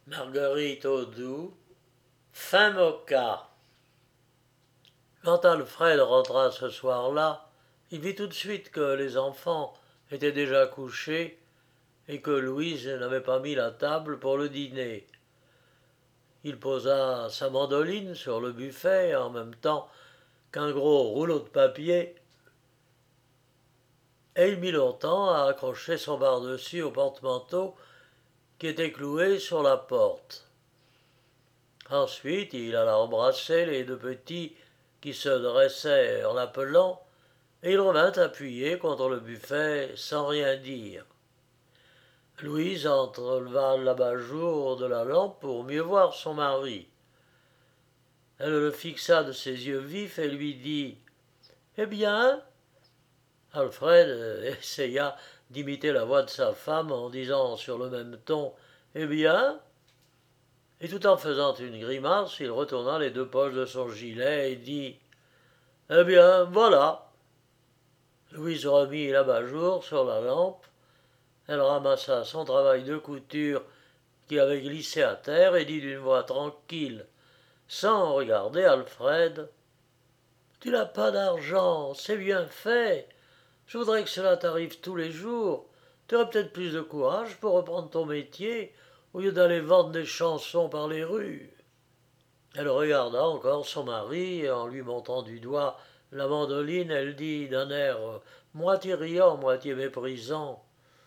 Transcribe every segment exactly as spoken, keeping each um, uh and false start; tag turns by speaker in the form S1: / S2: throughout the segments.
S1: Marguerite Audoux, fin Moka. Quand Alfred rentra ce soir-là, il vit tout de suite que les enfants étaient déjà couchés et que Louise n'avait pas mis la table pour le dîner. Il posa sa mandoline sur le buffet en même temps qu'un gros rouleau de papier et il mit longtemps à accrocher son pardessus au porte-manteau qui était cloué sur la porte. Ensuite, il alla embrasser les deux petits qui se dressaient en l'appelant, et il revint appuyer contre le buffet sans rien dire. Louise entreleva l'abat-jour de la lampe pour mieux voir son mari. Elle le fixa de ses yeux vifs et lui dit « Eh bien ?» Alfred essaya d'imiter la voix de sa femme en disant sur le même ton « Eh bien ?» Et tout en faisant une grimace, il retourna les deux poches de son gilet et dit « Eh bien, voilà !» Louise remit l'abat-jour sur la lampe. Elle ramassa son travail de couture qui avait glissé à terre et dit d'une voix tranquille, sans regarder Alfred « Tu n'as pas d'argent, c'est bien fait. Je voudrais que cela t'arrive tous les jours. Tu aurais peut-être plus de courage pour reprendre ton métier au lieu d'aller vendre des chansons par les rues. » Elle regarda encore son mari et en lui montrant du doigt la mandoline, elle dit d'un air moitié riant, moitié méprisant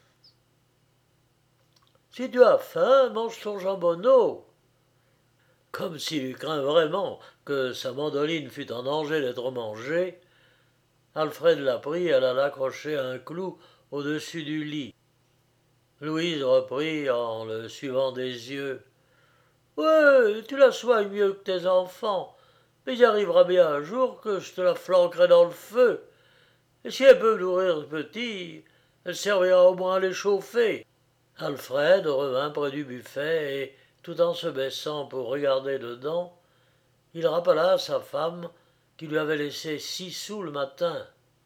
S1: « Si tu as faim, mange ton jambonneau. » Comme s'il eût craint vraiment que sa mandoline fût en danger d'être mangée, Alfred la prit et alla l'accrocher à un clou au-dessus du lit. Louise reprit en le suivant des yeux. « Ouais, tu la soignes mieux que tes enfants, mais il arrivera bien un jour que je te la flanquerai dans le feu. Et si elle peut nourrir le petit, elle servira au moins à les chauffer. » Alfred revint près du buffet et, tout en se baissant pour regarder dedans, il rappela à sa femme qui lui avait laissé six sous le matin.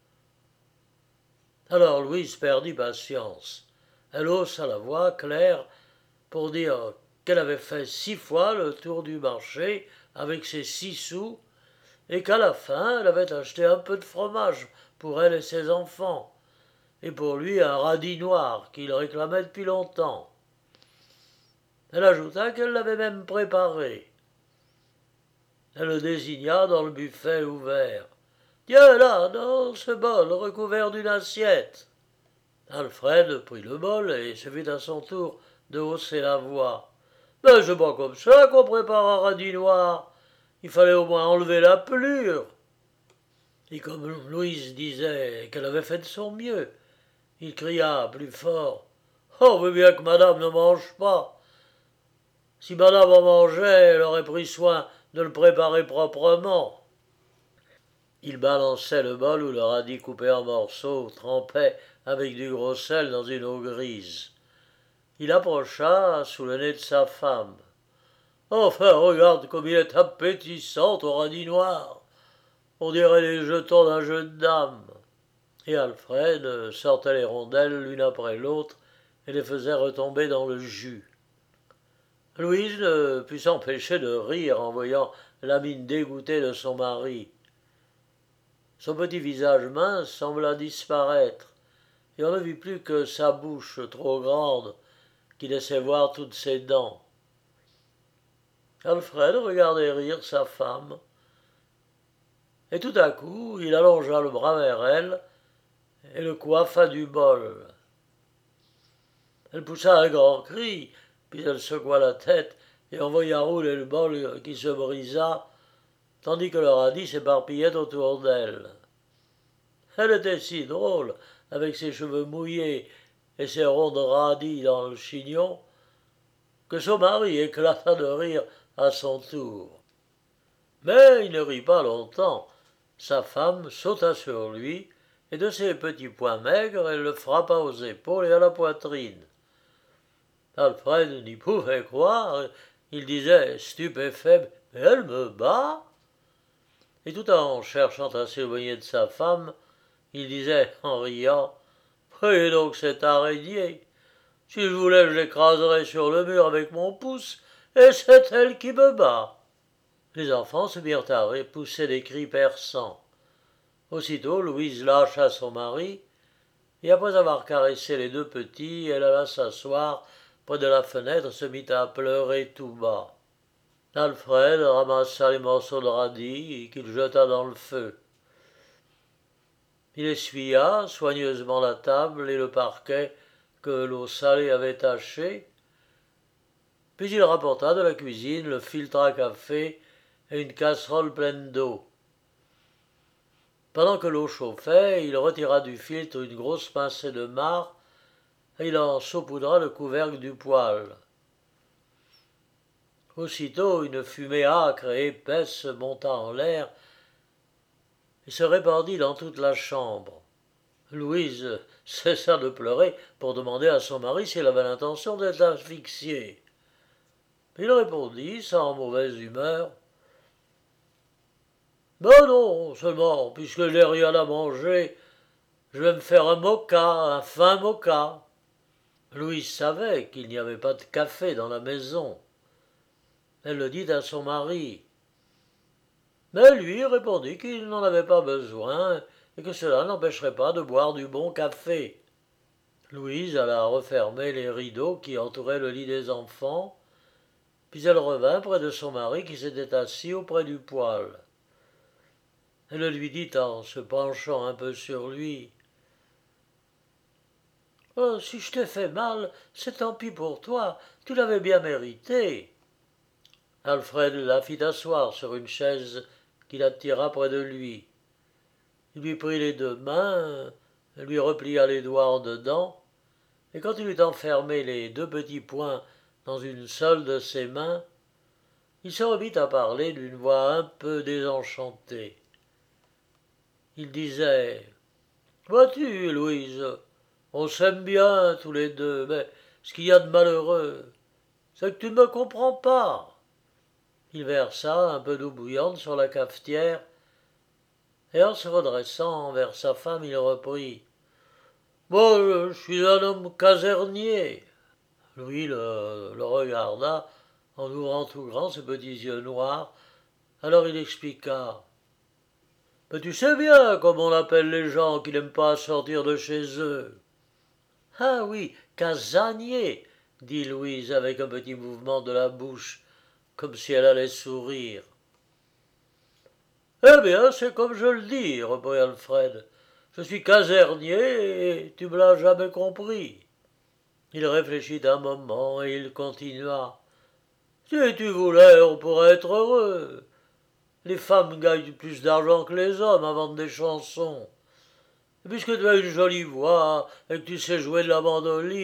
S1: Alors Louise perdit patience. Elle haussa la voix claire pour dire qu'elle avait fait six fois le tour du marché avec ses six sous et qu'à la fin elle avait acheté un peu de fromage pour elle et ses enfants, et pour lui un radis noir qu'il réclamait depuis longtemps. Elle ajouta qu'elle l'avait même préparé. Elle le désigna dans le buffet ouvert. « Tiens là, dans ce bol recouvert d'une assiette. » Alfred prit le bol et se fit à son tour de hausser la voix. « Mais c'est pas comme ça qu'on prépare un radis noir. Il fallait au moins enlever la pelure. » Et comme Louise disait qu'elle avait fait de son mieux, il cria plus fort. « On veut bien que madame ne mange pas. Si madame en mangeait, elle aurait pris soin de le préparer proprement. » Il balançait le bol où le radis coupé en morceaux trempait avec du gros sel dans une eau grise. Il approcha sous le nez de sa femme. « Enfin, regarde comme il est appétissant, ton radis noir. On dirait les jetons d'un jeu de dames. » Et Alfred sortait les rondelles l'une après l'autre et les faisait retomber dans le jus. Louise ne put s'empêcher de rire en voyant la mine dégoûtée de son mari. Son petit visage mince sembla disparaître, et on ne vit plus que sa bouche trop grande qui laissait voir toutes ses dents. Alfred regardait rire sa femme, et tout à coup il allongea le bras vers elle et le coiffa du bol. Elle poussa un grand cri, puis elle secoua la tête et envoya rouler le bol qui se brisa, tandis que le radis s'éparpillait autour d'elle. Elle était si drôle, avec ses cheveux mouillés et ses ronds de radis dans le chignon, que son mari éclata de rire à son tour. Mais il ne rit pas longtemps. Sa femme sauta sur lui, et de ses petits poings maigres, elle le frappa aux épaules et à la poitrine. Alfred n'y pouvait croire. Il disait, stupéfait, « Mais elle me bat ?» Et tout en cherchant à s'éloigner de sa femme, il disait en riant, « Voyez donc cette araignée. Si je voulais, je l'écraserais sur le mur avec mon pouce, et c'est elle qui me bat. » Les enfants se mirent à pousser des cris perçants. Aussitôt, Louise lâcha son mari, et après avoir caressé les deux petits, elle alla s'asseoir près de la fenêtre et se mit à pleurer tout bas. Alfred ramassa les morceaux de radis qu'il jeta dans le feu. Il essuya soigneusement la table et le parquet que l'eau salée avait taché, puis il rapporta de la cuisine le filtre à café et une casserole pleine d'eau. Pendant que l'eau chauffait, il retira du filtre une grosse pincée de marc et il en saupoudra le couvercle du poêle. Aussitôt, une fumée âcre et épaisse monta en l'air et se répandit dans toute la chambre. Louise cessa de pleurer pour demander à son mari s'il avait l'intention d'être asphyxié. Il répondit, sans mauvaise humeur, « Ben non, seulement, puisque je n'ai rien à manger, je vais me faire un moka, un fin moka. » Louise savait qu'il n'y avait pas de café dans la maison. Elle le dit à son mari. Mais lui répondit qu'il n'en avait pas besoin et que cela n'empêcherait pas de boire du bon café. Louise alla refermer les rideaux qui entouraient le lit des enfants, puis elle revint près de son mari qui s'était assis auprès du poêle. Elle lui dit en se penchant un peu sur lui. « Oh, si je t'ai fait mal, c'est tant pis pour toi, tu l'avais bien mérité. » Alfred la fit asseoir sur une chaise qu'il attira près de lui. Il lui prit les deux mains, lui replia les doigts en dedans, et quand il eut enfermé les deux petits poings dans une seule de ses mains, il se remit à parler d'une voix un peu désenchantée. Il disait « Vois-tu, Louise, on s'aime bien tous les deux, mais ce qu'il y a de malheureux, c'est que tu ne me comprends pas. » Il versa un peu d'eau bouillante sur la cafetière, et en se redressant vers sa femme, il reprit « Moi, je suis un homme casernier. » Louis le, le regarda en ouvrant tout grand ses petits yeux noirs. Alors il expliqua. « Mais tu sais bien comment on appelle les gens qui n'aiment pas sortir de chez eux. »« Ah oui, casanier, » dit Louise avec un petit mouvement de la bouche, comme si elle allait sourire. « Eh bien, c'est comme je le dis, » reprit Alfred. « Je suis casernier et tu me l'as jamais compris. » Il réfléchit un moment et il continua. « Si tu voulais, on pourrait être heureux. Les femmes gagnent plus d'argent que les hommes à vendre des chansons. Et puisque tu as une jolie voix et que tu sais jouer de la mandoline. »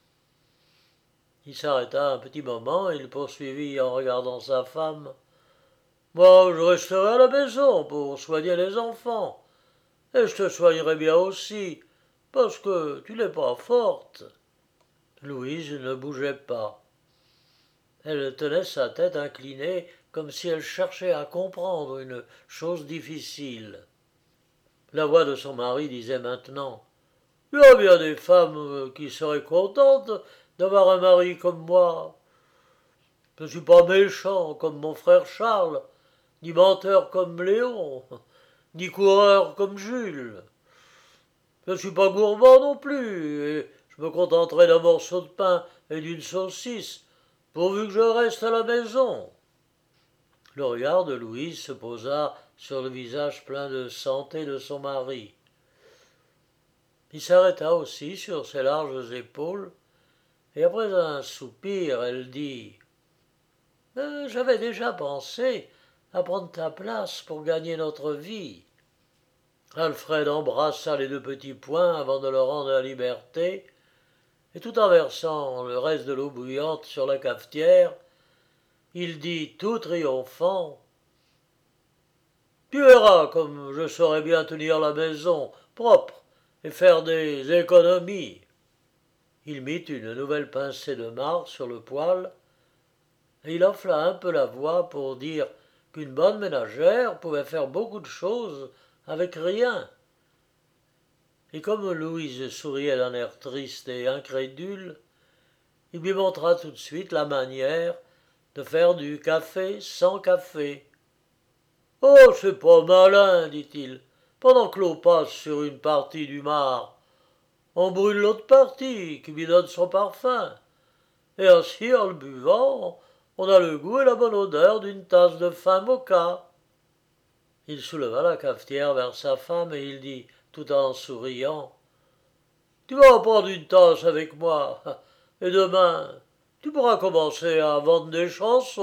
S1: Il s'arrêta un petit moment et il poursuivit en regardant sa femme. « Moi, je resterai à la maison pour soigner les enfants. Et je te soignerai bien aussi, parce que tu n'es pas forte. » Louise ne bougeait pas. Elle tenait sa tête inclinée comme si elle cherchait à comprendre une chose difficile. La voix de son mari disait maintenant « Il y a bien des femmes qui seraient contentes d'avoir un mari comme moi. Je ne suis pas méchant comme mon frère Charles, ni menteur comme Léon, ni coureur comme Jules. Je ne suis pas gourmand non plus, et je me contenterai d'un morceau de pain et d'une saucisse, pourvu que je reste à la maison. » Le regard de Louise se posa sur le visage plein de santé de son mari. Il s'arrêta aussi sur ses larges épaules, et après un soupir, elle dit euh, « J'avais déjà pensé à prendre ta place pour gagner notre vie. » Alfred embrassa les deux petits poings avant de leur rendre la liberté, et tout en versant le reste de l'eau bouillante sur la cafetière, il dit tout triomphant « Tu verras comme je saurai bien tenir la maison propre et faire des économies. » Il mit une nouvelle pincée de marc sur le poêle, et il enfla un peu la voix pour dire qu'une bonne ménagère pouvait faire beaucoup de choses avec rien. Et comme Louise souriait d'un air triste et incrédule, il lui montra tout de suite la manière de faire du café sans café. « Oh, c'est pas malin, dit-il, pendant que l'eau passe sur une partie du marc, on brûle l'autre partie qui lui donne son parfum. Et ainsi, en le buvant, on a le goût et la bonne odeur d'une tasse de fin moka. » Il souleva la cafetière vers sa femme et il dit, tout en souriant, « Tu vas en prendre une tasse avec moi, et demain, tu pourras commencer à vendre des chansons. »